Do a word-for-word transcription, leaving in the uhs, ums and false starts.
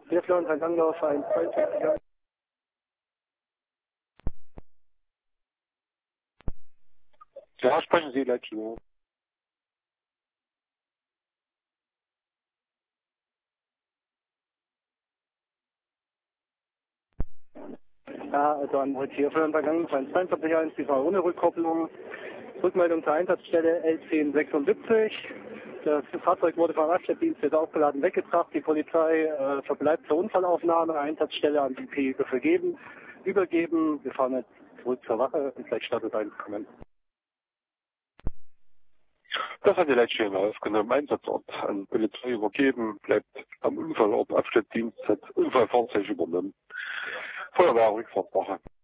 Wir fahren Sankt Langlauf einundzwanzig. Ja, sprechen Sie, Leitio. Ja, also an heute hier für den vergangenen zweiundzwanzig eins, diesmal ohne Rückkopplung. Rückmeldung zur Einsatzstelle L zehn sechsundsiebzig. Das Fahrzeug wurde vom Raststättendienst jetzt aufgeladen weggebracht. Die Polizei äh, verbleibt zur Unfallaufnahme. Einsatzstelle an die P vergeben, übergeben. Wir fahren jetzt zurück zur Wache und gleich startet ein Kommen. Das hat die Leitstelle aufgenommen. Einsatzort an Polizei übergeben, bleibt am Unfallort Abschnittdienst, hat Unfallfahrzeug übernommen. Feuerwehr Rückfahrtwache.